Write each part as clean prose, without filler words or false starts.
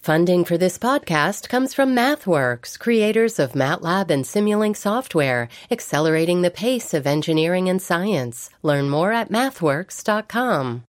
Funding for this podcast comes from MathWorks, creators of MATLAB and Simulink software, accelerating the pace of engineering and science. Learn more at mathworks.com.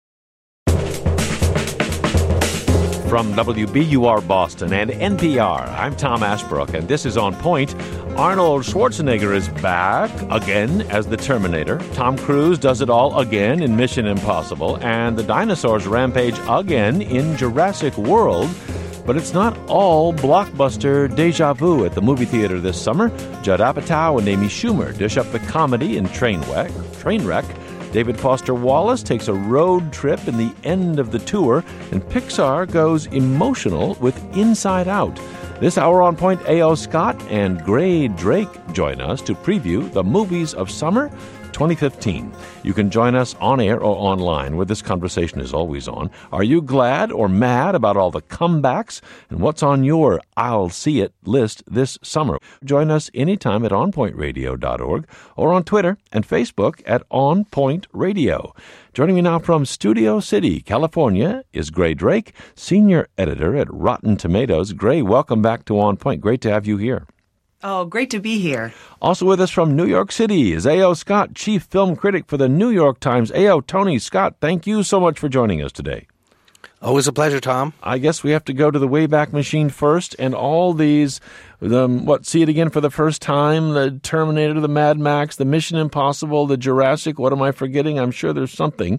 From WBUR Boston and NPR, I'm Tom Ashbrook, and this is On Point. Arnold Schwarzenegger is back again as the Terminator. Tom Cruise does it all again in Mission Impossible, and the dinosaurs rampage again in Jurassic World. But it's not all blockbuster deja vu at the movie theater this summer. Judd Apatow and Amy Schumer dish up the comedy in Trainwreck. David Foster Wallace takes a road trip in the end of the tour, and Pixar goes emotional with Inside Out. This hour on Point, A.O. Scott and Gray Drake join us to preview the movies of summer 2015. You can join us on air or online, where this conversation is always on. Are you glad or mad about all the comebacks? And what's on your I'll see it list this summer? Join us anytime at onpointradio.org or on Twitter and Facebook at On Point Radio. Joining me now from Studio City, California, is Gray Drake, senior editor at Rotten Tomatoes. Gray, welcome back to On Point. Great to have you here. Oh, great to be here. Also with us from New York City is A.O. Scott, chief film critic for the New York Times. A.O. Tony Scott, thank you so much for joining us today. Always a pleasure, Tom. I guess we have to go to the Wayback Machine first, and all these, see it again for the first time, the Terminator, the Mad Max, the Mission Impossible, the Jurassic, what am I forgetting? I'm sure there's something.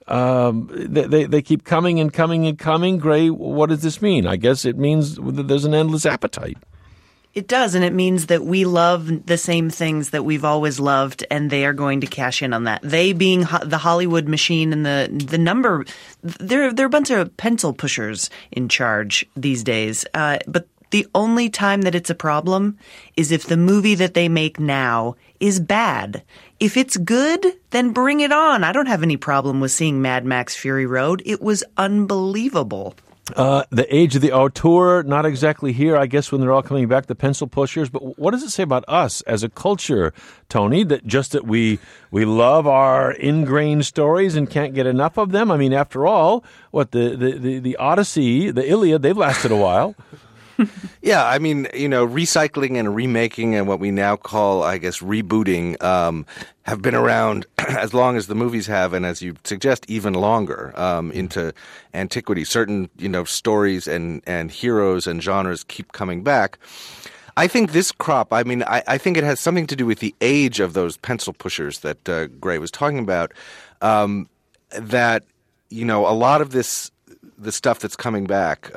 They keep coming and coming and coming. Gray, what does this mean? I guess it means that there's an endless appetite. It does, and it means that we love the same things that we've always loved, and they are going to cash in on that. They being the Hollywood machine and the number, they're a bunch of pencil pushers in charge these days. But the only time that it's a problem is if the movie that they make now is bad. If it's good, then bring it on. I don't have any problem with seeing Mad Max Fury Road. It was unbelievable. The age of the auteur, not exactly here, I guess, when they're all coming back, the pencil pushers. But what does it say about us as a culture, Tony, that we love our ingrained stories and can't get enough of them? I mean, after all, the Odyssey, the Iliad, they've lasted a while. Yeah, I mean, recycling and remaking and what we now call, I guess, rebooting have been around as long as the movies have, and as you suggest, even longer into antiquity. Certain, stories and heroes and genres keep coming back. I think this crop, I think it has something to do with the age of those pencil pushers that Gray was talking about, that, a lot of the stuff that's coming back,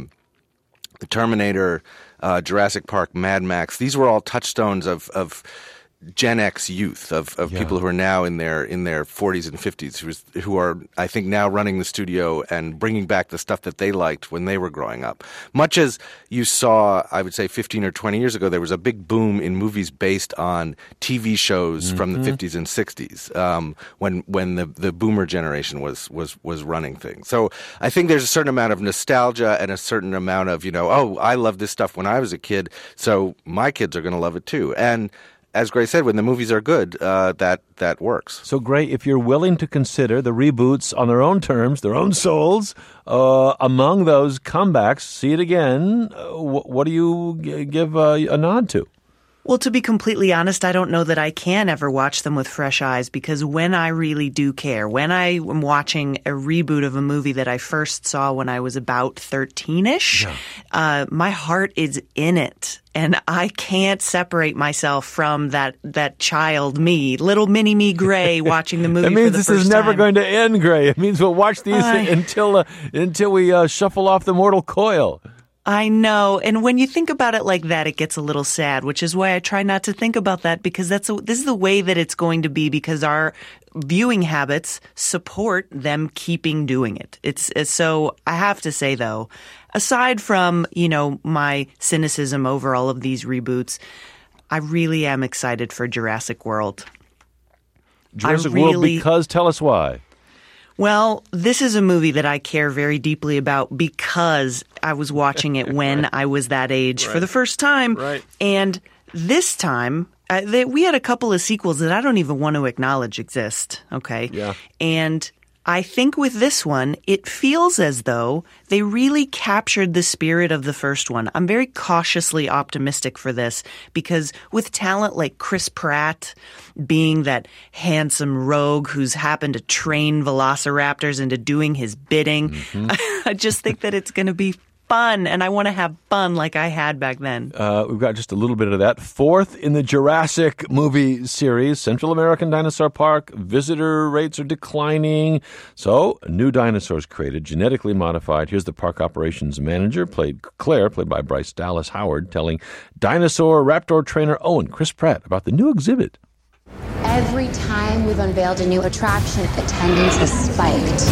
the Terminator, Jurassic Park, Mad Max, these were all touchstones of Gen X youth, of people who are now in their 40s and 50s, who are, I think, now running the studio and bringing back the stuff that they liked when they were growing up. Much as you saw, I would say 15 or 20 years ago, there was a big boom in movies based on TV shows from the 50s and 60s, when the boomer generation was running things. So I think there's a certain amount of nostalgia and a certain amount of, I love this stuff when I was a kid, so my kids are going to love it too. And as Gray said, when the movies are good, that works. So, Gray, if you're willing to consider the reboots on their own terms, their own souls, among those comebacks, see it again, what do you give a nod to? Well, to be completely honest, I don't know that I can ever watch them with fresh eyes, because when I really do care, when I am watching a reboot of a movie that I first saw when I was about 13-ish, my heart is in it. And I can't separate myself from that child me, little mini me Gray, watching the movie for the first time. It means this is never going to end, Gray. It means we'll watch these until we shuffle off the mortal coil. I know. And when you think about it like that, it gets a little sad, which is why I try not to think about that, because this is the way that it's going to be, because our viewing habits support them keeping doing it. So I have to say, though, aside from, my cynicism over all of these reboots, I really am excited for Jurassic World. Jurassic World, because tell us why. Well, this is a movie that I care very deeply about because I was watching it when I was that age for the first time. Right. And this time, we had a couple of sequels that I don't even want to acknowledge exist. Okay. Yeah. And I think with this one, it feels as though they really captured the spirit of the first one. I'm very cautiously optimistic for this because with talent like Chris Pratt being that handsome rogue who's happened to train velociraptors into doing his bidding, I just think that it's going to be fun, and I want to have fun like I had back then. We've got just a little bit of that. Fourth in the Jurassic movie series, Central American Dinosaur Park. Visitor rates are declining. So, new dinosaurs created, genetically modified. Here's the park operations manager, played by Bryce Dallas Howard, telling dinosaur raptor trainer Chris Pratt, about the new exhibit. Every time we've unveiled a new attraction, attendance has spiked.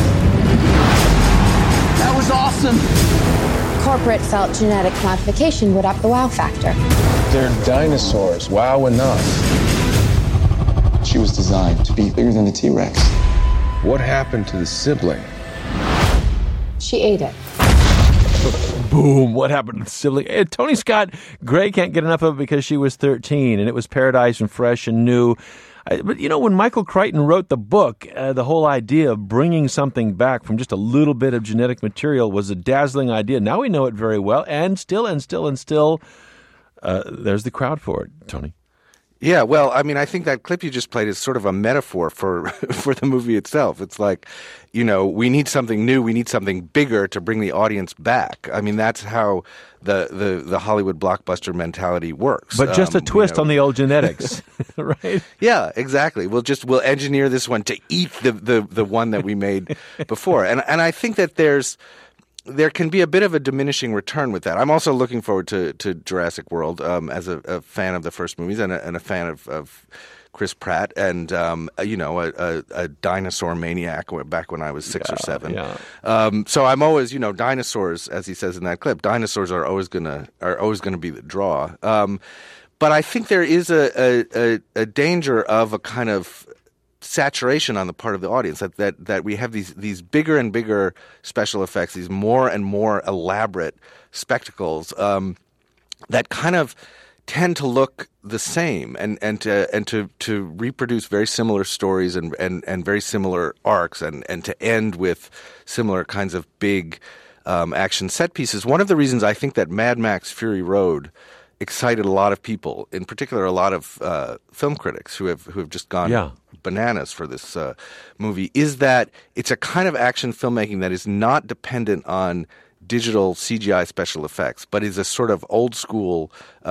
That was awesome. Corporate felt genetic modification would up the wow factor. They're dinosaurs. Wow enough. She was designed to be bigger than the T-Rex. What happened to the sibling? She ate it. Boom. What happened to the sibling? Tony Scott Gray can't get enough of it because she was 13, and it was paradise and fresh and new. But, when Michael Crichton wrote the book, the whole idea of bringing something back from just a little bit of genetic material was a dazzling idea. Now we know it very well, and still, there's the crowd for it, Tony. Yeah, well, I mean, I think that clip you just played is sort of a metaphor for the movie itself. It's like, we need something new, we need something bigger to bring the audience back. I mean, that's how the Hollywood blockbuster mentality works. But just a twist on the old genetics, right? Yeah, exactly. We'll engineer this one to eat the one that we made before. And I think that there can be a bit of a diminishing return with that. I'm also looking forward to Jurassic World as a fan of the first movies and a fan of Chris Pratt and a dinosaur maniac back when I was 6 or 7. Yeah. So I'm always dinosaurs, as he says in that clip. Dinosaurs are always gonna be the draw. But I think there is a danger of a kind of saturation on the part of the audience that we have these bigger and bigger special effects, these more and more elaborate spectacles that kind of tend to look the same and to reproduce very similar stories and very similar arcs and to end with similar kinds of big action set pieces. One of the reasons I think that Mad Max Fury Road excited a lot of people, in particular a lot of film critics who have just gone bananas for this movie, is that it's a kind of action filmmaking that is not dependent on digital CGI special effects, but is a sort of old school,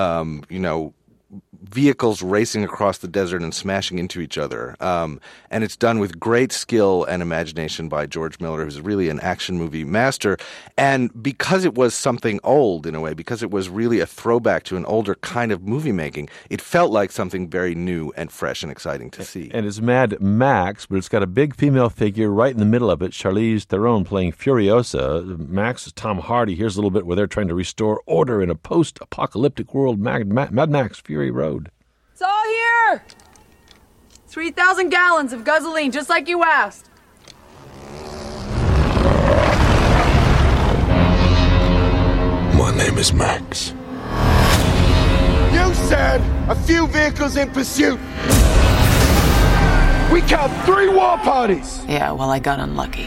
vehicles racing across the desert and smashing into each other. And it's done with great skill and imagination by George Miller, who's really an action movie master. And because it was something old in a way, because it was really a throwback to an older kind of movie making, it felt like something very new and fresh and exciting to see. And it's Mad Max, but it's got a big female figure right in the middle of it, Charlize Theron playing Furiosa. Max is Tom Hardy. Here's a little bit where they're trying to restore order in a post-apocalyptic world, Mad Max Fury Road. It's all here! 3,000 gallons of gasoline, just like you asked. My name is Max. You said a few vehicles in pursuit. We count 3 war parties. Yeah, well, I got unlucky.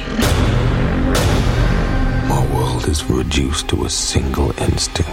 My world is reduced to a single instinct.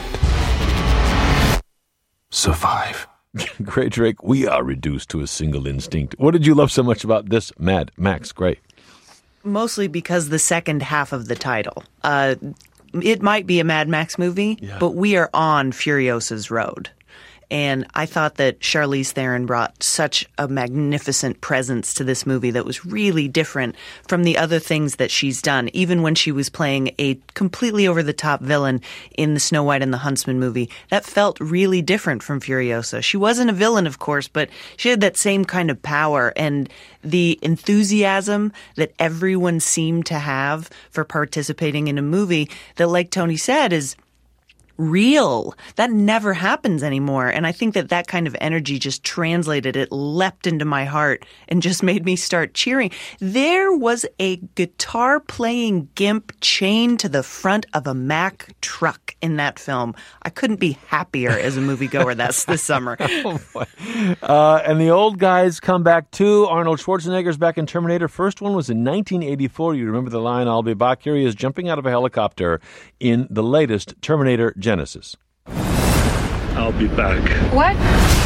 Survive. Gray Drake, we are reduced to a single instinct. What did you love so much about this Mad Max, Gray? Mostly because the second half of the title. It might be a Mad Max movie, but we are on Furiosa's road. And I thought that Charlize Theron brought such a magnificent presence to this movie that was really different from the other things that she's done. Even when she was playing a completely over-the-top villain in the Snow White and the Huntsman movie, that felt really different from Furiosa. She wasn't a villain, of course, but she had that same kind of power and the enthusiasm that everyone seemed to have for participating in a movie that, like Tony said, is real. That never happens anymore. And I think that kind of energy just translated. It leapt into my heart and just made me start cheering. There was a guitar playing gimp chained to the front of a Mack truck in that film. I couldn't be happier as a moviegoer this summer. And the old guys come back too. Arnold Schwarzenegger's back in Terminator. First one was in 1984. You remember the line, "I'll be back." Here he is jumping out of a helicopter in the latest Terminator Genesis. I'll be back. What?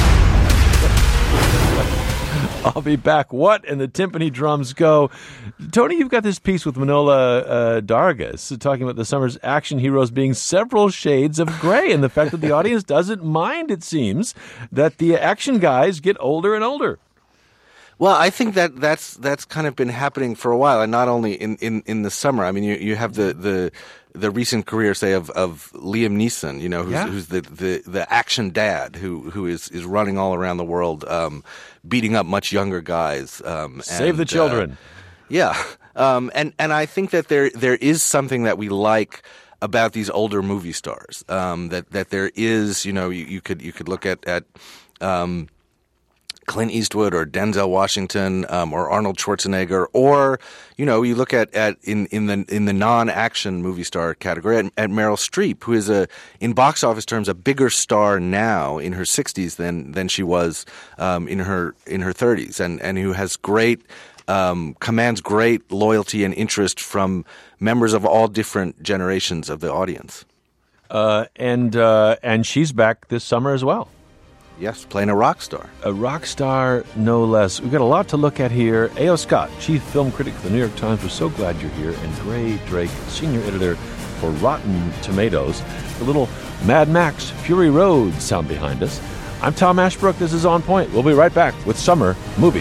I'll be back. What? And the timpani drums go. Tony, you've got this piece with Manola Dargis talking about the summer's action heroes being several shades of gray, and the fact that the audience doesn't mind, it seems, that the action guys get older and older. Well, I think that's kind of been happening for a while, and not only in the summer. I mean, you have the recent career, say, of Liam Neeson, who's the action dad who is running all around the world, beating up much younger guys. Save the children. And I think that there is something that we like about these older movie stars. That there is, you could look at Clint Eastwood or Denzel Washington or Arnold Schwarzenegger, or you look at in the non-action movie star category at Meryl Streep, who is in box office terms a bigger star now in her 60s than she was in her 30s, and who has commands great loyalty and interest from members of all different generations of the audience. And she's back this summer as well. Yes, playing a rock star. A rock star, no less. We've got a lot to look at here. A.O. Scott, chief film critic for the New York Times, we're so glad you're here. And Gray Drake, senior editor for Rotten Tomatoes. The little Mad Max Fury Road sound behind us. I'm Tom Ashbrook. This is On Point. We'll be right back with Summer Movies.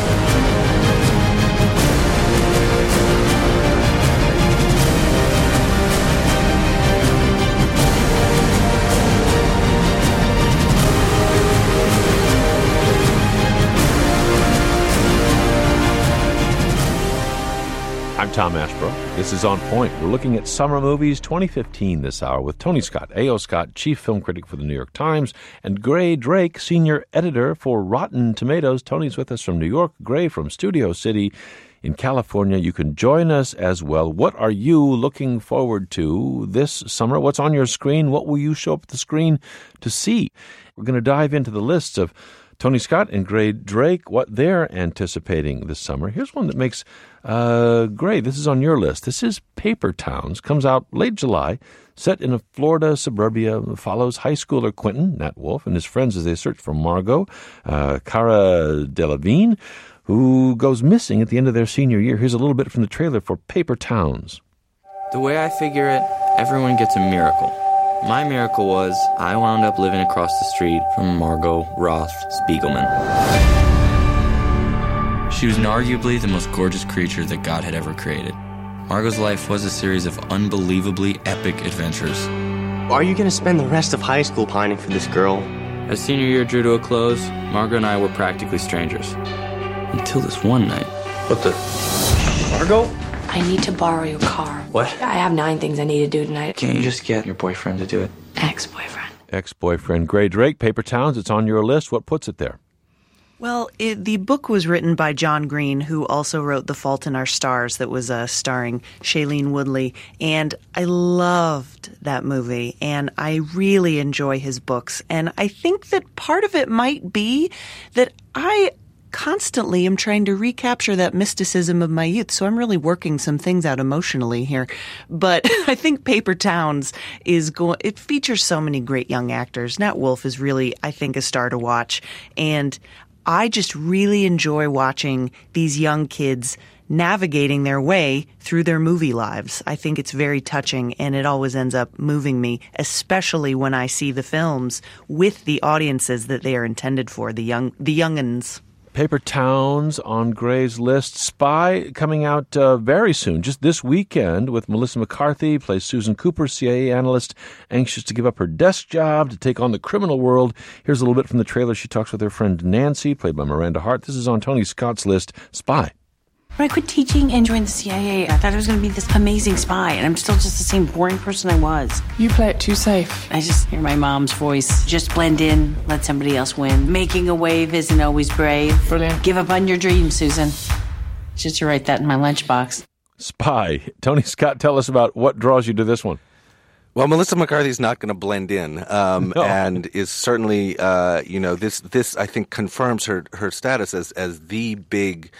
I'm Tom Ashbrook. This is On Point. We're looking at Summer Movies 2015 this hour with Tony Scott, A.O. Scott, chief film critic for the New York Times, and Gray Drake, senior editor for Rotten Tomatoes. Tony's with us from New York, Gray from Studio City in California. You can join us as well. What are you looking forward to this summer? What's on your screen? What will you show up at the screen to see? We're going to dive into the lists of Tony Scott and Gray Drake, what they're anticipating this summer. Here's one that makes Gray, this is on your list. This is Paper Towns. Comes out late July, set in a Florida suburbia, follows high schooler Quentin, Nat Wolff, and his friends as they search for Margot, Cara Delevingne, who goes missing at the end of their senior year. Here's a little bit from the trailer for Paper Towns. The way I figure it, everyone gets a miracle. My miracle was I wound up living across the street from Margot Roth Spiegelman. She was arguably the most gorgeous creature that God had ever created. Margot's life was a series of unbelievably epic adventures. Are you going to spend the rest of high school pining for this girl? As senior year drew to a close, Margot and I were practically strangers. Until this one night. What the? Margot? I need to borrow your car. What? I have 9 things I need to do tonight. Can't you just get your boyfriend to do it? Ex-boyfriend. Ex-boyfriend. Gray Drake, Paper Towns. It's on your list. What puts it there? Well, the book was written by John Green, who also wrote The Fault in Our Stars, that was starring Shailene Woodley. And I loved that movie, and I really enjoy his books. And I think that part of it might be that I constantly am trying to recapture that mysticism of my youth. So I'm really working some things out emotionally here. But I think Paper Towns it features so many great young actors. Nat Wolff is really, I think, a star to watch. And I just really enjoy watching these young kids navigating their way through their movie lives. I think it's very touching, and it always ends up moving me, especially when I see the films with the audiences that they are intended for, the young'uns. Paper Towns on Gray's list. Spy coming out very soon, just this weekend, with Melissa McCarthy, plays Susan Cooper, CIA analyst, anxious to give up her desk job to take on the criminal world. Here's a little bit from the trailer. She talks with her friend Nancy, played by Miranda Hart. This is on Tony Scott's list, Spy. When I quit teaching and joined the CIA, I thought I was going to be this amazing spy, and I'm still just the same boring person I was. You play it too safe. I just hear my mom's voice. Just blend in, let somebody else win. Making a wave isn't always brave. Brilliant. Give up on your dreams, Susan. Just to write that in my lunchbox. Spy. Tony Scott, tell us about what draws you to this one. Well, Melissa McCarthy's not going to blend in, No. and is certainly, this I think confirms her status as the big,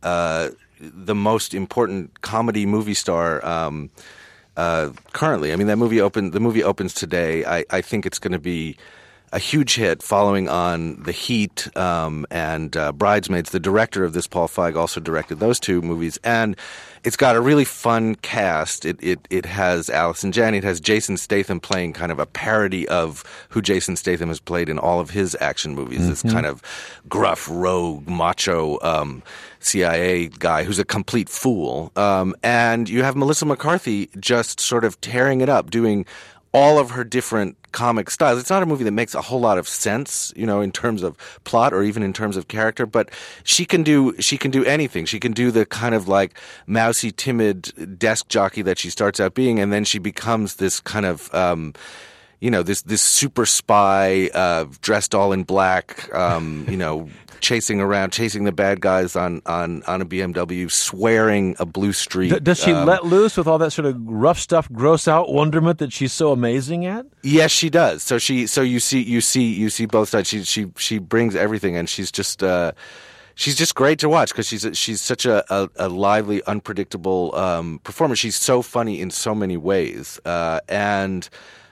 the most important comedy movie star currently. I mean, the movie opens today. I think it's going to be a huge hit, following on The Heat and Bridesmaids. The director of this, Paul Feig, also directed those two movies, and it's got a really fun cast. It has Allison Janney. It has Jason Statham playing kind of a parody of who Jason Statham has played in all of his action movies. This kind of gruff, rogue, macho CIA guy who's a complete fool. And you have Melissa McCarthy just sort of tearing it up, doing all of her different comic styles. It's not a movie that makes a whole lot of sense, in terms of plot or even in terms of character, but she can do anything. She can do the kind of like mousy, timid desk jockey that she starts out being, and then she becomes this kind of this super spy dressed all in black, chasing the bad guys on a BMW, swearing a blue streak. Does she let loose with all that sort of rough stuff, gross out wonderment that she's so amazing at? Yes, she does. So you see both sides. She brings everything, and she's just great to watch because she's such a lively, unpredictable performer. She's so funny in so many ways, and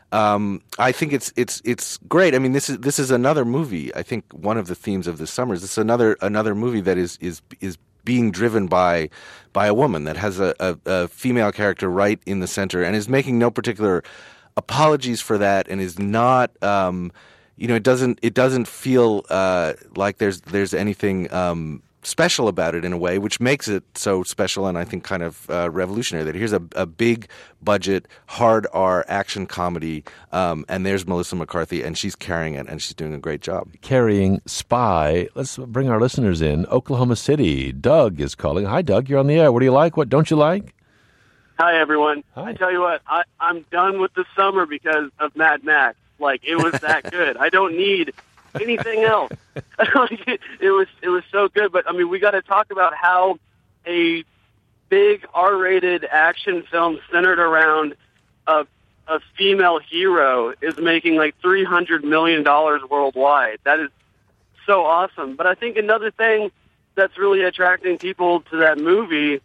I think it's great. I mean, this is another movie. I think one of the themes of this summer is this is another movie that is being driven by a woman that has a female character right in the center and is making no particular apologies for that, and is not it doesn't feel like there's anything special about it in a way, which makes it so special and I think kind of revolutionary. That here's a big budget, hard R action comedy, and there's Melissa McCarthy, and she's carrying it, and she's doing a great job. Carrying Spy. Let's bring our listeners in. Oklahoma City. Doug is calling. Hi, Doug. You're on the air. What do you like? What don't you like? Hi, everyone. Hi. I tell you what, I'm done with the summer because of Mad Max. Like, it was that good. I don't need anything else. It was so good. But I mean, we got to talk about how a big R-rated action film centered around a female hero is making like $300 million worldwide. That is so awesome. But I think another thing that's really attracting people to that movie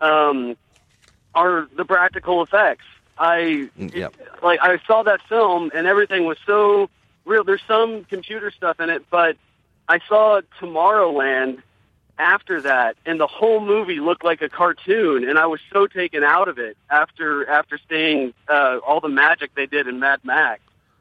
are the practical effects. I saw that film and everything was so real. There's some computer stuff in it, but I saw Tomorrowland after that, and the whole movie looked like a cartoon, and I was so taken out of it after seeing all the magic they did in Mad Max.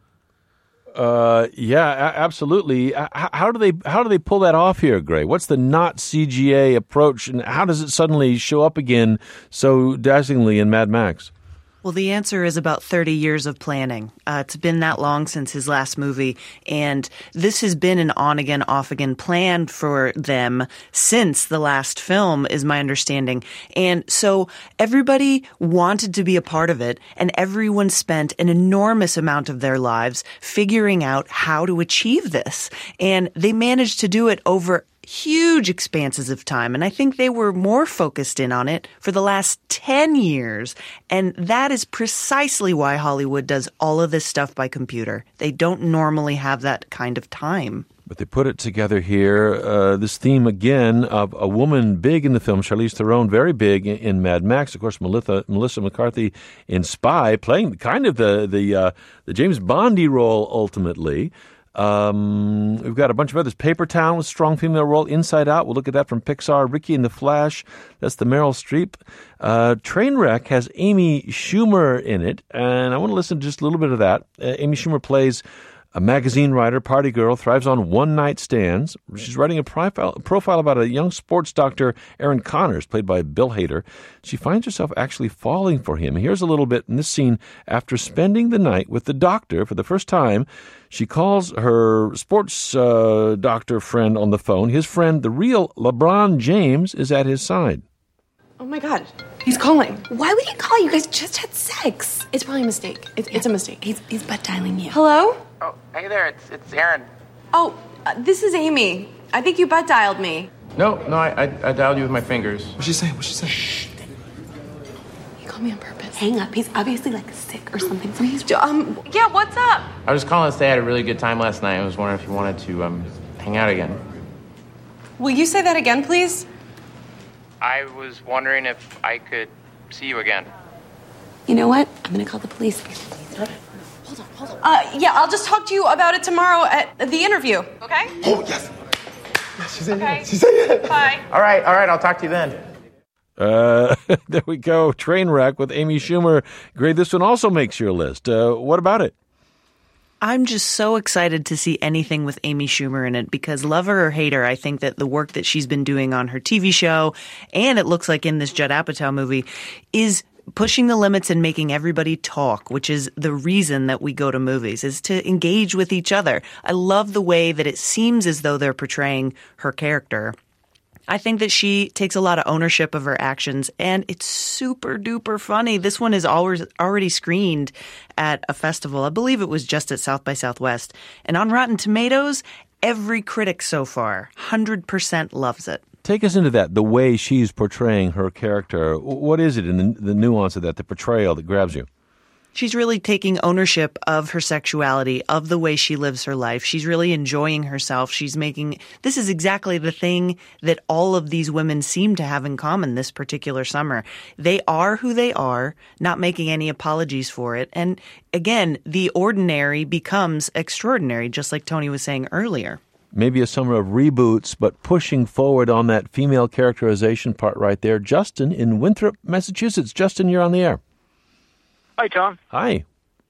Yeah, absolutely. How do they pull that off here, Gray? What's the not CGA approach, and how does it suddenly show up again so dazzlingly in Mad Max? Well, the answer is about 30 years of planning. It's been that long since his last movie, and this has been an on-again, off-again plan for them since the last film, is my understanding. And so everybody wanted to be a part of it, and everyone spent an enormous amount of their lives figuring out how to achieve this. And they managed to do it over huge expanses of time. And I think they were more focused in on it for the last 10 years. And that is precisely why Hollywood does all of this stuff by computer. They don't normally have that kind of time. But they put it together here, this theme again of a woman big in the film, Charlize Theron, very big in Mad Max. Of course, Melissa McCarthy in Spy, playing kind of the James Bondy role ultimately. We've got a bunch of others. Paper Town with strong female role. Inside Out, we'll look at that from Pixar. Ricky and the Flash, that's the Meryl Streep. Trainwreck has Amy Schumer in it, and I want to listen to just a little bit of that. Amy Schumer plays a magazine writer, party girl, thrives on one-night stands. She's writing a profile about a young sports doctor, Aaron Connors, played by Bill Hader. She finds herself actually falling for him. Here's a little bit in this scene. After spending the night with the doctor for the first time, she calls her sports doctor friend on the phone. His friend, the real LeBron James, is at his side. Oh my God, he's calling. Why would he call? You guys just had sex. It's probably a mistake. It's a mistake. He's butt dialing you. Hello? Oh, hey there, it's Aaron. Oh, this is Amy. I think you butt dialed me. No, I dialed you with my fingers. What's she saying? Shh. He called me on purpose. Hang up. He's obviously like sick or something. So he's yeah. What's up? I was calling to say I had a really good time last night. I was wondering if you wanted to hang out again. Will you say that again, please? I was wondering if I could see you again. You know what? I'm gonna call the police. Hold on. Yeah, I'll just talk to you about it tomorrow at the interview. Okay? Oh, yes. She said Okay. yes. She said yes. Bye. All right, I'll talk to you then. There we go. Trainwreck with Amy Schumer. Great. This one also makes your list. What about it? I'm just so excited to see anything with Amy Schumer in it because love her or hate her, I think that the work that she's been doing on her TV show and it looks like in this Judd Apatow movie is pushing the limits and making everybody talk, which is the reason that we go to movies, is to engage with each other. I love the way that it seems as though they're portraying her character. I think that she takes a lot of ownership of her actions, and it's super duper funny. This one is already screened at a festival. I believe it was just at South by Southwest. And on Rotten Tomatoes, every critic so far, 100% loves it. Take us into that, the way she's portraying her character. What is it in the nuance of that, the portrayal that grabs you? She's really taking ownership of her sexuality, of the way she lives her life. She's really enjoying herself. This is exactly the thing that all of these women seem to have in common this particular summer. They are who they are, not making any apologies for it. And again, the ordinary becomes extraordinary, just like Tony was saying earlier. Maybe a summer of reboots, but pushing forward on that female characterization part right there. Justin in Winthrop, Massachusetts. Justin, you're on the air. Hi, Tom. Hi.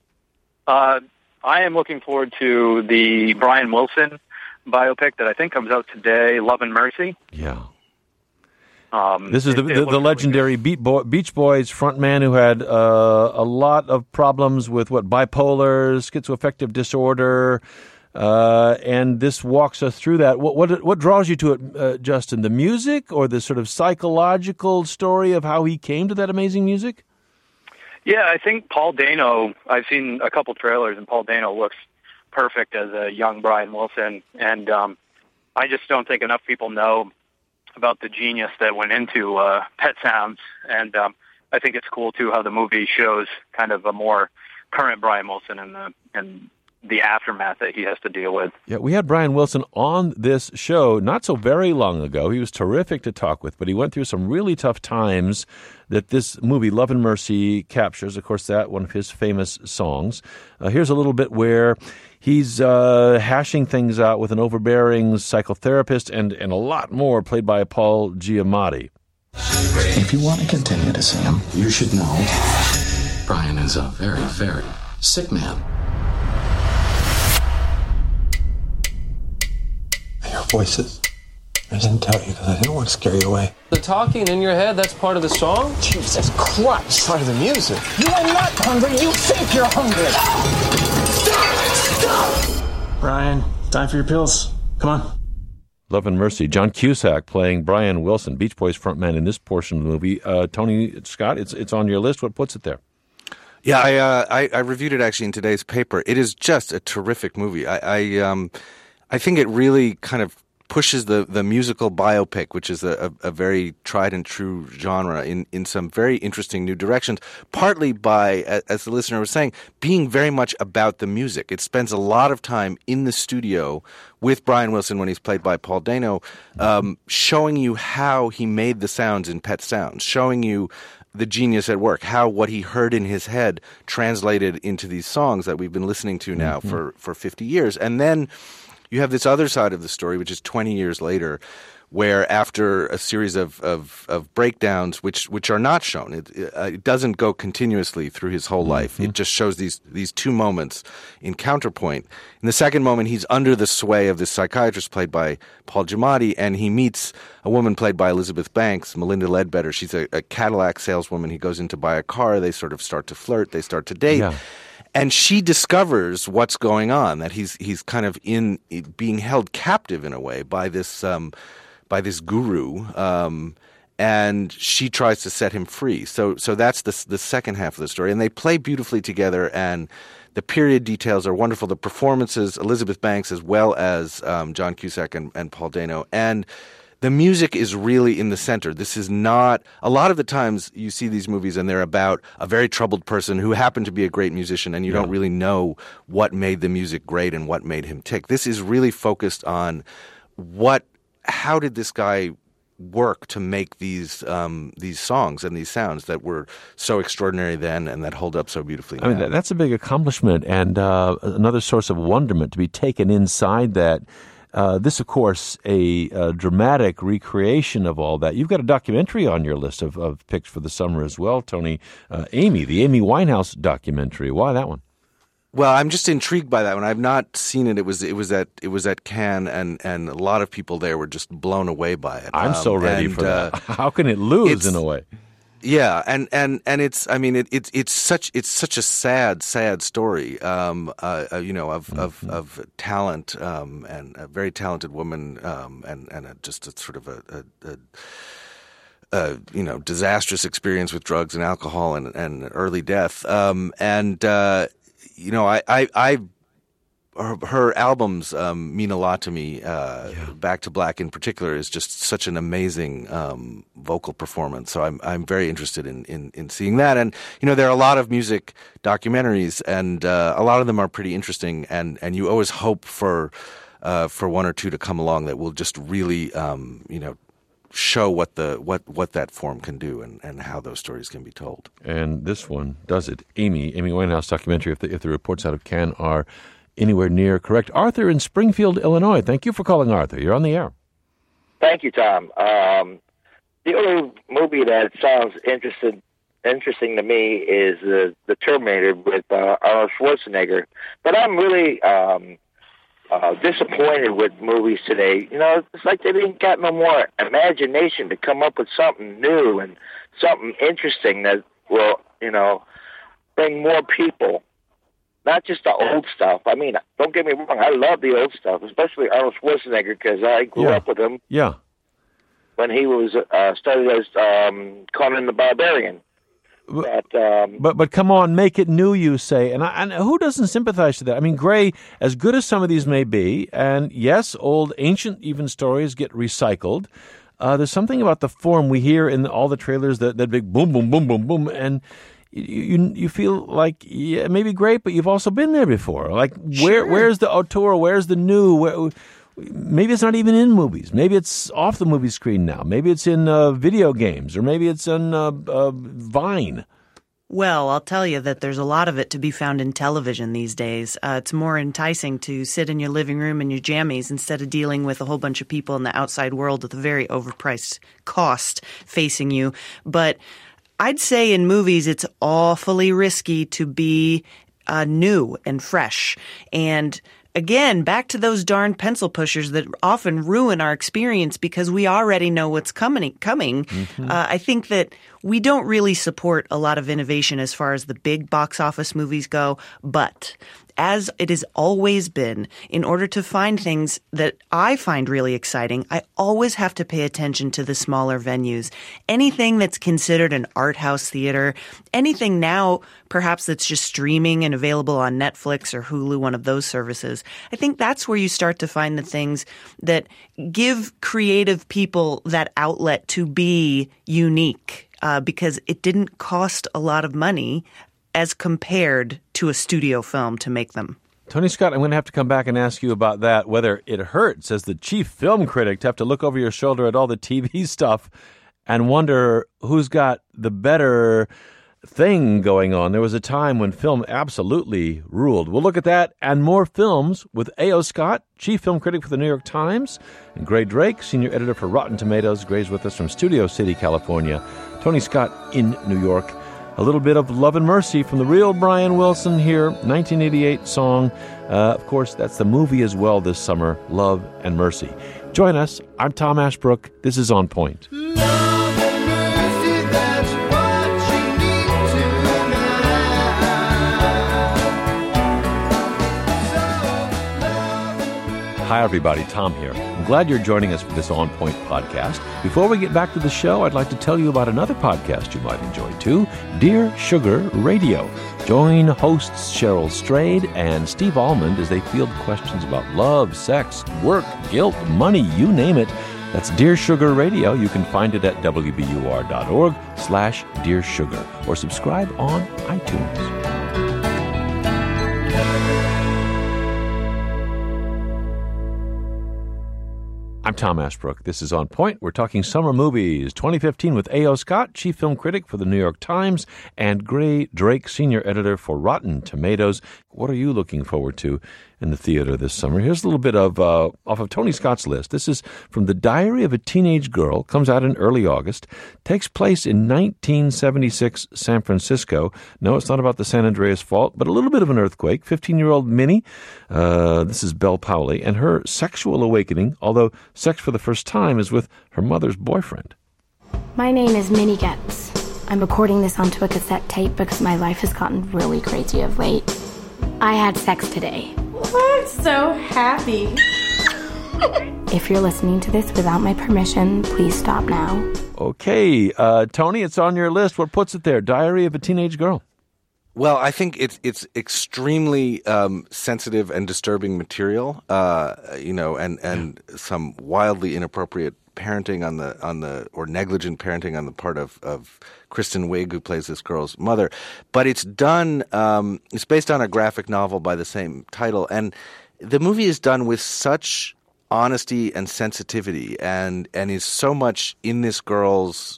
I am looking forward to the Brian Wilson biopic that I think comes out today, Love and Mercy. Yeah. This is the legendary Beach Boys frontman who had a lot of problems with bipolar, schizoaffective disorder, and this walks us through that. What draws you to it, Justin? The music or the sort of psychological story of how he came to that amazing music? Yeah, I think Paul Dano, I've seen a couple trailers, and Paul Dano looks perfect as a young Brian Wilson. And I just don't think enough people know about the genius that went into Pet Sounds. And I think it's cool, too, how the movie shows kind of a more current Brian Wilson and the aftermath that he has to deal with. Yeah, we had Brian Wilson on this show not so very long ago. He was terrific to talk with, but he went through some really tough times that this movie, Love and Mercy, captures. Of course, that one of his famous songs. Here's a little bit where he's hashing things out with an overbearing psychotherapist and a lot more, played by Paul Giamatti. If you want to continue to see him, you should know Brian is a very, very sick man. Voices. I didn't tell you because I didn't want to scare you away. The talking in your head, that's part of the song? Jesus Christ. Part of the music. You are not hungry. You think you're hungry. Stop! Brian, time for your pills. Come on. Love and Mercy. John Cusack playing Brian Wilson, Beach Boys frontman in this portion of the movie. Tony Scott, it's on your list. What puts it there? Yeah, I reviewed it actually in today's paper. It is just a terrific movie. I think it really kind of pushes the musical biopic, which is a very tried and true genre, in some very interesting new directions, partly by, as the listener was saying, being very much about the music. It spends a lot of time in the studio with Brian Wilson when he's played by Paul Dano, showing you how he made the sounds in Pet Sounds, showing you the genius at work, how what he heard in his head translated into these songs that we've been listening to now for 50 years. And then you have this other side of the story, which is 20 years later, where after a series of breakdowns, which are not shown, it doesn't go continuously through his whole life. It just shows these two moments in counterpoint. In the second moment, he's under the sway of this psychiatrist played by Paul Giamatti, and he meets a woman played by Elizabeth Banks, Melinda Ledbetter. She's a Cadillac saleswoman. He goes in to buy a car. They sort of start to flirt. They start to date. Yeah. And she discovers what's going on, that he's kind of being held captive in a way by this guru, and she tries to set him free. So that's the second half of the story, and they play beautifully together, and the period details are wonderful. The performances, Elizabeth Banks as well as John Cusack and Paul Dano, and the music is really in the center. This is not – a lot of the times you see these movies and they're about a very troubled person who happened to be a great musician, and you don't really know what made the music great and what made him tick. This is really focused on how did this guy work to make these songs and these sounds that were so extraordinary then and that hold up so beautifully now. I mean, that's a big accomplishment and another source of wonderment to be taken inside that. This, of course, a dramatic recreation of all that. You've got a documentary on your list of picks for the summer as well, Tony. Amy, the Amy Winehouse documentary. Why that one? Well, I'm just intrigued by that one. I've not seen it. It was at Cannes, and a lot of people there were just blown away by it. I'm so ready for that. How can it lose in a way? Yeah, and it's it's such a sad story, of talent and a very talented woman and just a sort of a disastrous experience with drugs and alcohol and early death. Her albums mean a lot to me. Back to Black in particular is just such an amazing vocal performance. So I'm very interested in seeing that. And there are a lot of music documentaries, and a lot of them are pretty interesting. And you always hope for one or two to come along that will just really show what that form can do and how those stories can be told. And this one does it. Amy Winehouse documentary. If the reports out of Cannes are anywhere near correct. Arthur in Springfield, Illinois. Thank you for calling, Arthur. You're on the air. Thank you, Tom. The only movie that sounds interesting to me is the Terminator with Arnold Schwarzenegger. But I'm really disappointed with movies today. It's like they didn't got no more imagination to come up with something new and something interesting that will, bring more people. Not just the old stuff. I mean, don't get me wrong. I love the old stuff, especially Arnold Schwarzenegger, because I grew up with him. Yeah. When he was started as Conan the Barbarian. But come on, make it new, you say. And who doesn't sympathize to that? I mean, Gray, as good as some of these may be, and yes, old ancient even stories get recycled, there's something about the form we hear in all the trailers, that big boom, boom, boom, boom, boom, and you feel like, yeah, maybe great, but you've also been there before. Like, where's the auteur? Where's the new? Maybe it's not even in movies. Maybe it's off the movie screen now. Maybe it's in video games, or maybe it's on Vine. Well, I'll tell you that there's a lot of it to be found in television these days. It's more enticing to sit in your living room in your jammies instead of dealing with a whole bunch of people in the outside world with a very overpriced cost facing you. But I'd say in movies it's awfully risky to be new and fresh. And again, back to those darn pencil pushers that often ruin our experience because we already know what's coming. Mm-hmm. I think that we don't really support a lot of innovation as far as the big box office movies go, but as it has always been, in order to find things that I find really exciting, I always have to pay attention to the smaller venues. Anything that's considered an art house theater, anything now perhaps that's just streaming and available on Netflix or Hulu, one of those services, I think that's where you start to find the things that give creative people that outlet to be unique, because it didn't cost a lot of money as compared to a studio film to make them. Tony Scott, I'm going to have to come back and ask you about that, whether it hurts as the chief film critic to have to look over your shoulder at all the TV stuff and wonder who's got the better thing going on. There was a time when film absolutely ruled. We'll look at that and more films with A.O. Scott, chief film critic for the New York Times, and Gray Drake, senior editor for Rotten Tomatoes. Gray's with us from Studio City, California. Tony Scott in New York. A little bit of Love and Mercy from the real Brian Wilson here, 1988 song. Of course, that's the movie as well this summer, Love and Mercy. Join us. I'm Tom Ashbrook. This is On Point. Hi, everybody. Tom here. I'm glad you're joining us for this On Point podcast. Before we get back to the show, I'd like to tell you about another podcast you might enjoy, too, Dear Sugar Radio. Join hosts Cheryl Strayed and Steve Almond as they field questions about love, sex, work, guilt, money, you name it. That's Dear Sugar Radio. You can find it at wbur.org/Dear Sugar or subscribe on iTunes. I'm Tom Ashbrook. This is On Point. We're talking summer movies 2015 with A.O. Scott, chief film critic for the New York Times, and Gray Drake, senior editor for Rotten Tomatoes. What are you looking forward to in the theater this summer? Here's a little bit of off of Tony Scott's list. This is from The Diary of a Teenage Girl. Comes out in early August. Takes place in 1976 San Francisco. No, it's not about the San Andreas Fault, but a little bit of an earthquake. 15-year-old Minnie, this is Belle Powley, and her sexual awakening, although sex for the first time, is with her mother's boyfriend. My name is Minnie Getz. I'm recording this onto a cassette tape because my life has gotten really crazy of late. I had sex today. I'm so happy. If you're listening to this without my permission, please stop now. Okay, Tony, it's on your list. What puts it there? Diary of a Teenage Girl. Well, I think it's extremely sensitive and disturbing material, and some wildly inappropriate parenting on the or negligent parenting on the part of Kristen Wiig, who plays this girl's mother. But it's done. It's based on a graphic novel by the same title, and the movie is done with such honesty and sensitivity, and is so much on this girl's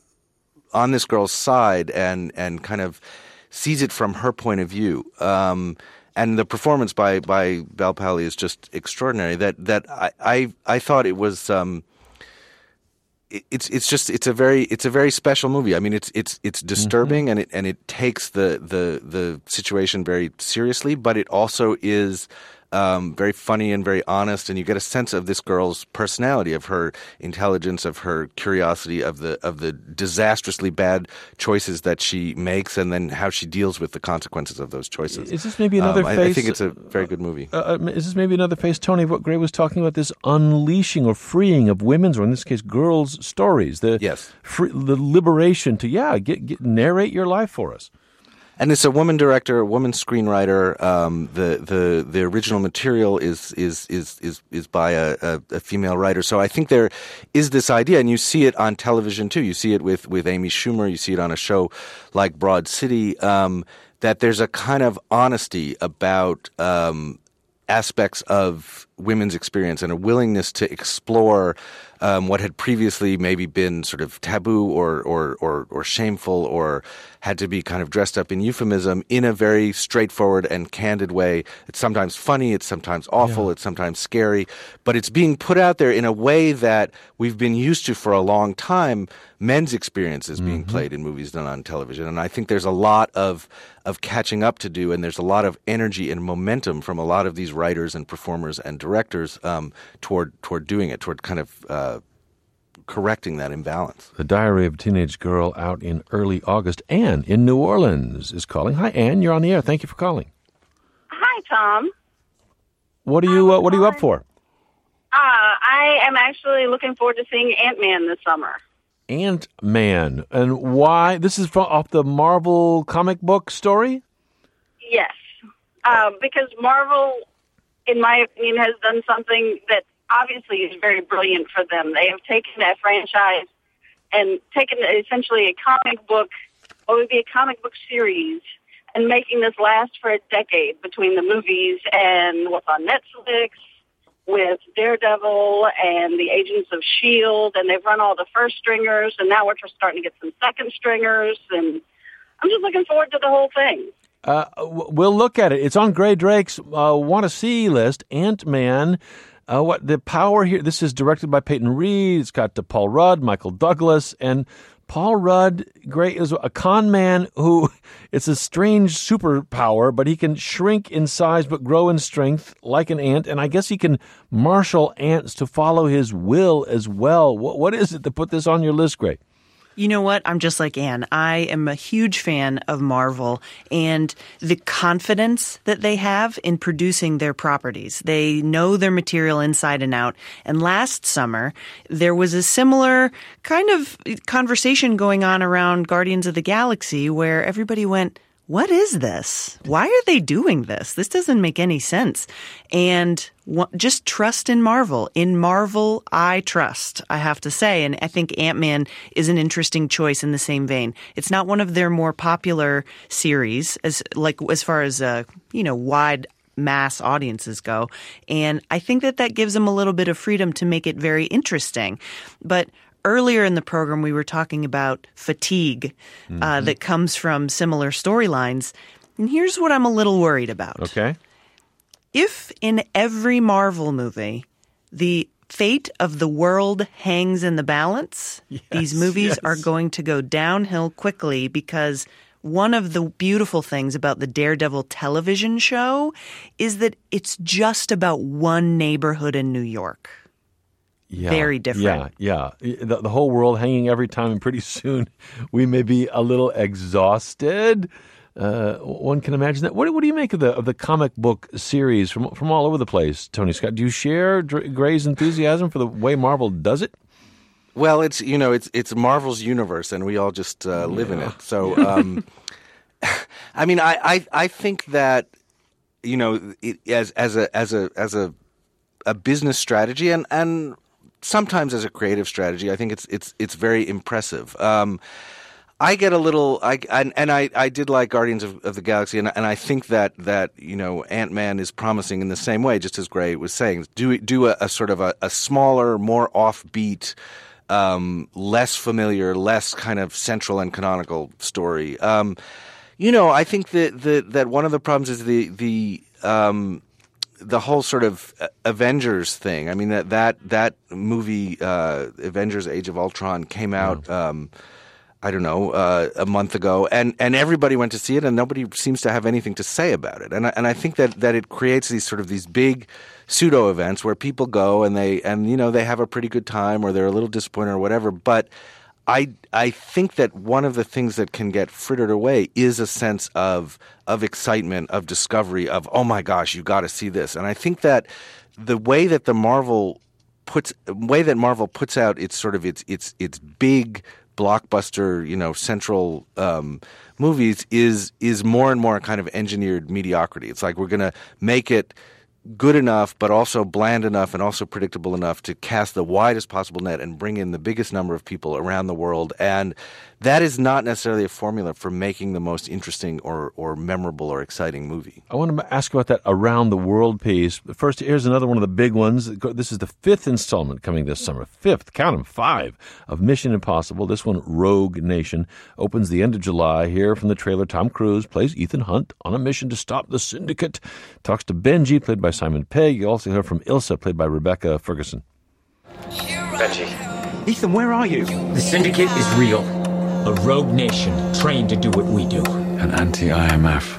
side, and kind of sees it from her point of view. And the performance by Belle Powley is just extraordinary. That I thought it was. It's a very special movie. I mean, it's disturbing, and it takes the situation very seriously, but it also is very funny and very honest, and you get a sense of this girl's personality, of her intelligence, of her curiosity, of the disastrously bad choices that she makes, and then how she deals with the consequences of those choices. Is this maybe another face? I think it's a very good movie. Is this maybe another face, Tony, of what Gray was talking about, this unleashing or freeing of women's, or in this case, girls' stories? Yes. The liberation to, narrate your life for us. And it's a woman director, a woman screenwriter. The original material is by a female writer. So I think there is this idea, and you see it on television too. You see it with Amy Schumer. You see it on a show like Broad City. That there's a kind of honesty about aspects of women's experience, and a willingness to explore what had previously maybe been sort of taboo or shameful, or had to be kind of dressed up in euphemism, in a very straightforward and candid way. It's sometimes funny, it's sometimes awful, it's sometimes scary, but it's being put out there in a way that we've been used to for a long time, men's experiences being played in movies done on television. And I think there's a lot of catching up to do, and there's a lot of energy and momentum from a lot of these writers and performers and directors toward doing it, toward kind of correcting that imbalance. The Diary of a Teenage Girl, out in early August. Anne in New Orleans is calling. Hi, Anne. You're on the air. Thank you for calling. Hi, Tom. What are you up for? I am actually looking forward to seeing Ant-Man this summer. Ant-Man. And why? This is off the Marvel comic book story? Yes. Because Marvel, in my opinion, has done something that obviously is very brilliant for them. They have taken that franchise and taken essentially a comic book, what would be a comic book series, and making this last for a decade between the movies and what's on Netflix with Daredevil and the Agents of S.H.I.E.L.D., and they've run all the first stringers, and now we're just starting to get some second stringers, and I'm just looking forward to the whole thing. We'll look at it. It's on Gray Drake's want-to-see list, Ant-Man. What the power here? This is directed by Peyton Reed. It's got Paul Rudd, Michael Douglas, and Paul Rudd. Gray is a con man who it's a strange superpower, but he can shrink in size but grow in strength like an ant. And I guess he can marshal ants to follow his will as well. What is it that put this on your list, Gray? You know what? I'm just like Anne. I am a huge fan of Marvel and the confidence that they have in producing their properties. They know their material inside and out. And last summer, there was a similar kind of conversation going on around Guardians of the Galaxy where everybody went, what is this? Why are they doing this? This doesn't make any sense. And just trust in Marvel. In Marvel, I trust, I have to say. And I think Ant-Man is an interesting choice in the same vein. It's not one of their more popular series as far as, wide mass audiences go. And I think that gives them a little bit of freedom to make it very interesting. But earlier in the program, we were talking about fatigue that comes from similar storylines. And here's what I'm a little worried about. Okay. If in every Marvel movie, the fate of the world hangs in the balance, these movies are going to go downhill quickly because one of the beautiful things about the Daredevil television show is that it's just about one neighborhood in New York. Yeah, very different. Yeah. The whole world hanging every time, and pretty soon we may be a little exhausted. One can imagine that. What do you make of the comic book series from all over the place, Tony Scott? Do you share Gray's enthusiasm for the way Marvel does it? Well, it's Marvel's universe, and we all just live in it. So, I mean, I think that as a business strategy and sometimes as a creative strategy, I think it's very impressive. I get a little, I did like Guardians of the Galaxy, and I think that Ant-Man is promising in the same way, just as Gray was saying. Do a sort of a smaller, more offbeat, less familiar, less kind of central and canonical story. I think that one of the problems is the whole sort of Avengers thing. I mean, that movie, Avengers Age of Ultron, came out, a month ago, and everybody went to see it, and nobody seems to have anything to say about it. And I think that it creates these big pseudo events where people go and they have a pretty good time, or they're a little disappointed or whatever. But I think that one of the things that can get frittered away is a sense of excitement, of discovery, of, oh my gosh, you got to see this. And I think that the way that Marvel puts out its big blockbuster, central movies is more and more a kind of engineered mediocrity. It's like we're going to make it good enough, but also bland enough and also predictable enough to cast the widest possible net and bring in the biggest number of people around the world. And that is not necessarily a formula for making the most interesting or memorable or exciting movie. I want to ask about that around the world piece. But first, here's another one of the big ones. This is the 5th installment coming this summer. 5th, count them, 5, of Mission Impossible. This one, Rogue Nation, opens the end of July. Here from the trailer, Tom Cruise plays Ethan Hunt on a mission to stop the Syndicate. Talks to Benji, played by Simon Pegg. You also hear from Ilsa, played by Rebecca Ferguson. Benji. Ethan, where are you? The Syndicate is real. A rogue nation trained to do what we do. An anti-IMF.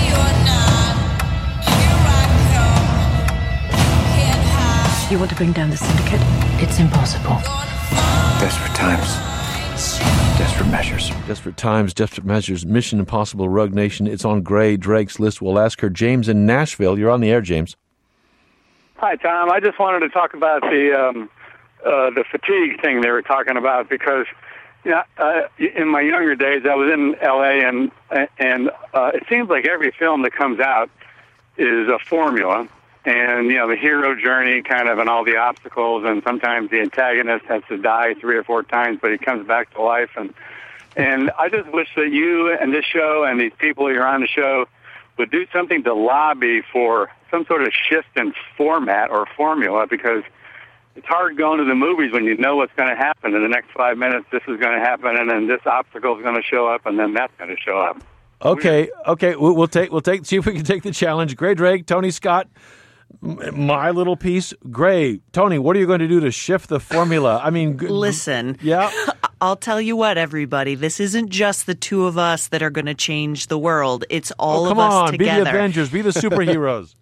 You want to bring down the Syndicate? It's impossible. Desperate times. Desperate measures. Desperate times, desperate measures. Mission Impossible, Rogue Nation. It's on Gray Drake's list. We'll ask her. James in Nashville. You're on the air, James. Hi, Tom. I just wanted to talk about the fatigue thing they were talking about because, in my younger days, I was in L.A. and it seems like every film that comes out is a formula, and the hero journey kind of and all the obstacles, and sometimes the antagonist has to die 3 or 4 times, but he comes back to life, and I just wish that you and this show and these people who are on the show would do something to lobby for some sort of shift in format or formula, because it's hard going to the movies when you know what's going to happen. In the next 5 minutes, this is going to happen, and then this obstacle is going to show up, and then that's going to show up. Okay. We'll take. See if we can take the challenge. Gray Drake, Tony Scott, my little piece. Gray, Tony, what are you going to do to shift the formula? I mean, listen. Yeah. I'll tell you what, everybody. This isn't just the two of us that are going to change the world. It's all of us together. Be the Avengers. Be the superheroes.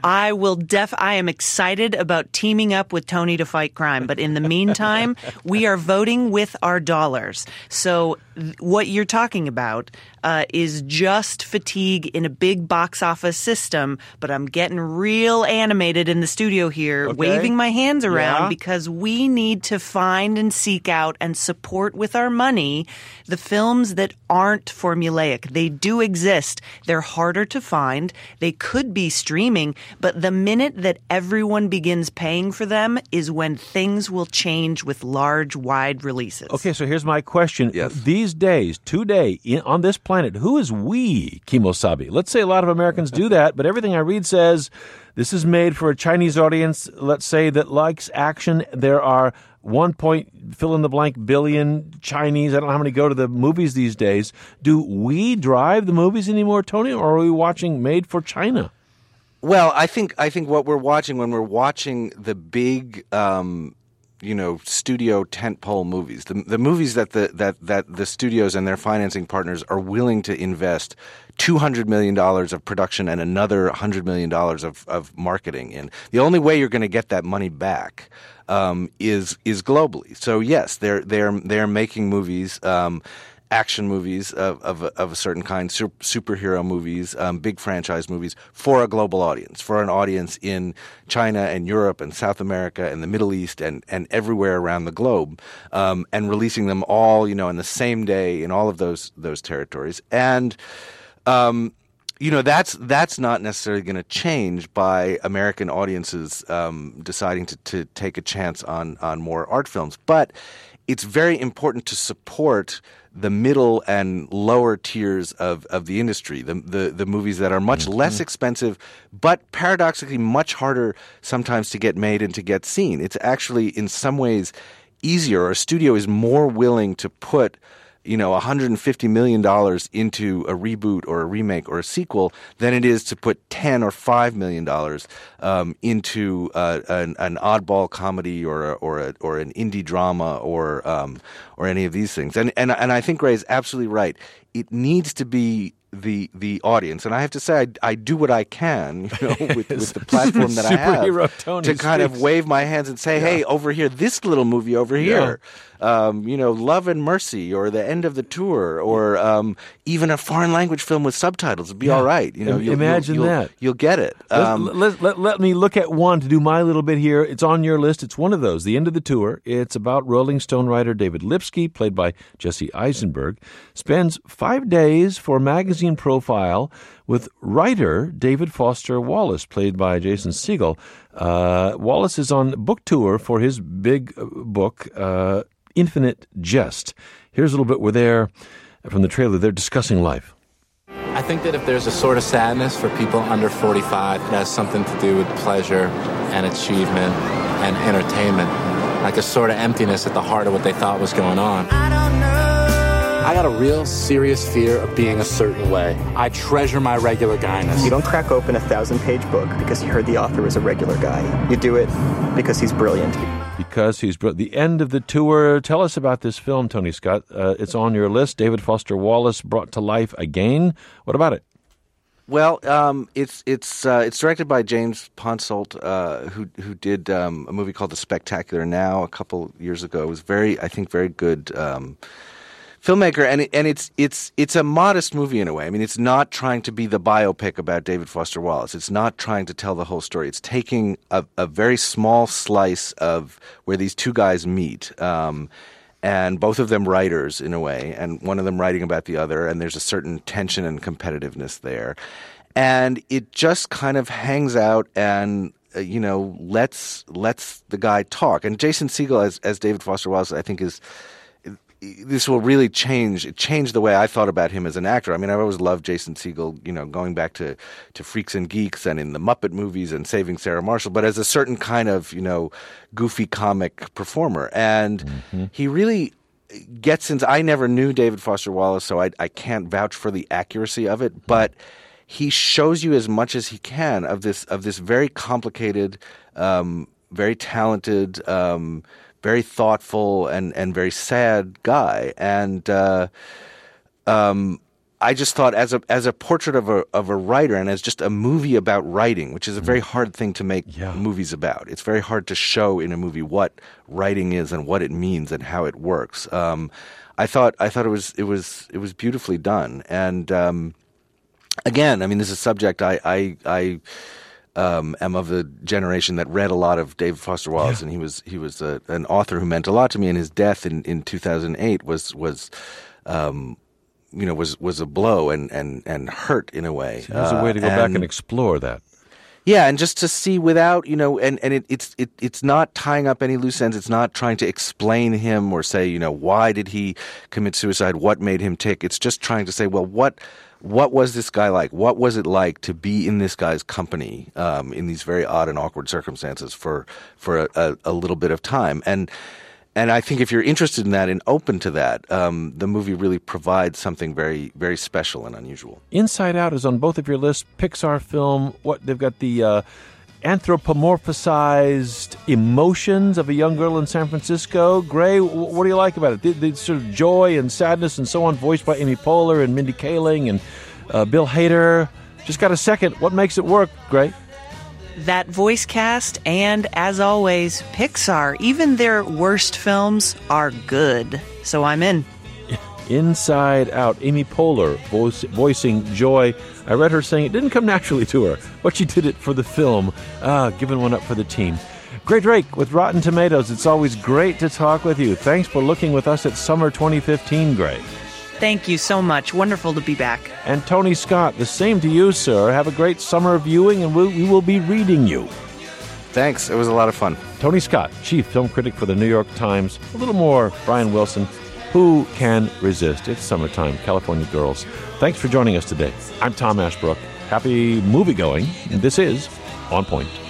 I am excited about teaming up with Tony to fight crime. But in the meantime, we are voting with our dollars. So what you're talking about is just fatigue in a big box office system. But I'm getting real animated in the studio here, waving my hands around because we need to find and seek out and support with our money the films that aren't formulaic. They do exist. They're harder to find. They could be streaming, but the minute that everyone begins paying for them is when things will change with large, wide releases. Okay, so here's my question. These days, today, on this planet, who is we, Kimosabi? Let's say a lot of Americans do that, but everything I read says this is made for a Chinese audience, let's say, that likes action. There are 1 fill-in-the-blank billion Chinese. I don't know how many go to the movies these days. Do we drive the movies anymore, Tony, or are we watching made for China? Well, I think what we're watching when we're watching the big, studio tentpole movies, the movies that the studios and their financing partners are willing to invest $200 million of production and another $100 million of marketing in. The only way you're going to get that money back is globally. So yes, they're making movies, action movies of a certain kind, superhero movies, big franchise movies for a global audience, for an audience in China and Europe and South America and the Middle East and everywhere around the globe, and releasing them all, in the same day in all of those territories. And that's not necessarily going to change by American audiences deciding to take a chance on more art films. But it's very important to support the middle and lower tiers of the industry, the movies that are much less expensive, but paradoxically much harder sometimes to get made and to get seen. It's actually in some ways easier, or a studio is more willing to put $150 million into a reboot or a remake or a sequel than it is to put $10 or $5 million into an oddball comedy or an indie drama or any of these things. And I think Ray is absolutely right. It needs to be the audience, and I have to say I do what I can, with the platform that I have to kind of wave my hands and say, hey, over here, this little movie over here, Love and Mercy, or The End of the Tour, or even a foreign language film with subtitles would be all right. Imagine that. You'll get it. Let me look at one to do my little bit here. It's on your list. It's one of those, The End of the Tour. It's about Rolling Stone writer David Lipsky, played by Jesse Eisenberg, spends 5 days for a magazine profile with writer David Foster Wallace, played by Jason Segel. Wallace is on book tour for his big book, Infinite Jest. Here's a little bit where they're, from the trailer, they're discussing life. I think that if there's a sort of sadness for people under 45, it has something to do with pleasure and achievement and entertainment, like a sort of emptiness at the heart of what they thought was going on. I got a real serious fear of being a certain way. I treasure my regular guyness. You don't crack open a 1,000-page book because you heard the author was a regular guy. You do it because he's brilliant. Because he's brilliant. The End of the Tour. Tell us about this film, Tony Scott. It's on your list. David Foster Wallace brought to life again. What about it? Well, it's directed by James Ponsoldt, who did a movie called The Spectacular Now a couple years ago. It was very good filmmaker, and it's a modest movie in a way. I mean, it's not trying to be the biopic about David Foster Wallace. It's not trying to tell the whole story. It's taking a very small slice of where these two guys meet, and both of them writers in a way, and one of them writing about the other, and there's a certain tension and competitiveness there. And it just kind of hangs out and lets the guy talk. And Jason Segel as David Foster Wallace, I think this will really change the way I thought about him as an actor. I mean, I've always loved Jason Segel, going back to Freaks and Geeks and in the Muppet movies and Saving Sarah Marshall, but as a certain kind of, goofy comic performer. And he really gets into, I never knew David Foster Wallace, so I can't vouch for the accuracy of it, but he shows you as much as he can of this very complicated, very talented, very thoughtful and very sad guy. And I just thought as a portrait of a writer and as just a movie about writing, which is a very hard thing to make movies about. It's very hard to show in a movie what writing is and what it means and how it works. I thought it was beautifully done. And again, I mean, this is a subject I am of the generation that read a lot of David Foster Wallace, and he was an author who meant a lot to me. And his death in 2008 was a blow and hurt in a way. So there's a way to go back and explore that. Yeah, and just to see without, it's not tying up any loose ends. It's not trying to explain him or say, why did he commit suicide? What made him tick? It's just trying to say, well, what was this guy like? What was it like to be in this guy's company in these very odd and awkward circumstances for a little bit of time? And I think if you're interested in that and open to that, the movie really provides something very, very special and unusual. Inside Out is on both of your lists. Pixar film. They've got the anthropomorphized emotions of a young girl in San Francisco. Gray, what do you like about it? The sort of joy and sadness and so on, voiced by Amy Poehler and Mindy Kaling and Bill Hader. Just got a second. What makes it work, Gray? That voice cast, and as always, Pixar. Even their worst films are good. So I'm in. Inside Out. Amy Poehler voicing Joy. I read her saying it didn't come naturally to her, but she did it for the film. Giving one up for the team. Gray Drake with Rotten Tomatoes. It's always great to talk with you. Thanks for looking with us at Summer 2015, Gray. Thank you so much. Wonderful to be back. And Tony Scott, the same to you, sir. Have a great summer viewing, and we will be reading you. Thanks. It was a lot of fun. Tony Scott, chief film critic for the New York Times. A little more Brian Wilson. Who can resist? It's summertime. California Girls. Thanks for joining us today. I'm Tom Ashbrook. Happy movie-going. And this is On Point.